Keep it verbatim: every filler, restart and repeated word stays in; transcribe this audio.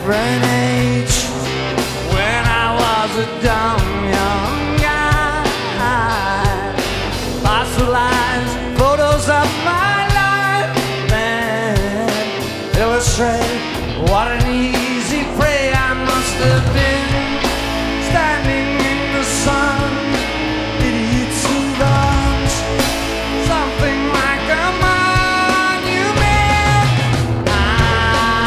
different age, when I was a dumb young guy. Fossilized photos of my life, man, illustrate what an easy prey I must have been, standing